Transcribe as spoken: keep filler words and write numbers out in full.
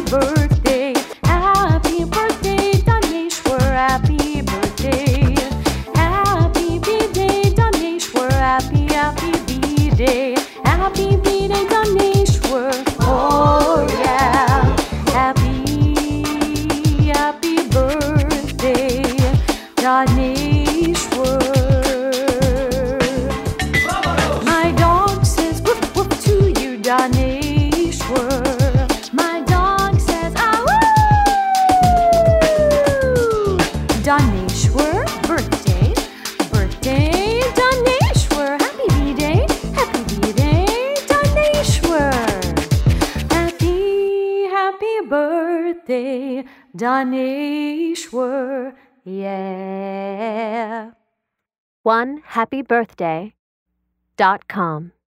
birthday, happy birthday, Daneshwar, happy birthday. Happy B-Day, Daneshwar, happy, happy B-Day. Happy B-Day, Daneshwar, oh yeah. Happy, happy birthday, Daneshwar. My dog says woof woof to you, Daneshwar. My dog says ah woo. Daneshwar, birthday, birthday, Daneshwar. Happy B-Day, happy B-Day, Daneshwar. Happy, happy birthday, Daneshwar, yeah. one happy birthday dot com